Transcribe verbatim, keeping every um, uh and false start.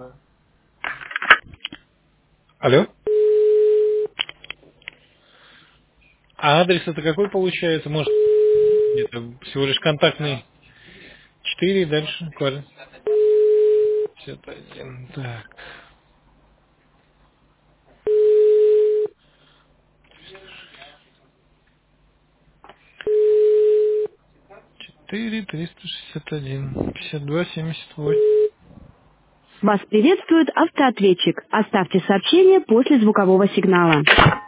Алло. А адрес это какой получается? Может, это всего лишь контактный четыре и дальше квадрат. пятьдесят один. Так. четыре триста шестьдесят один пятьдесят два семьдесят восемь. Вас приветствует автоответчик. Оставьте сообщение после звукового сигнала.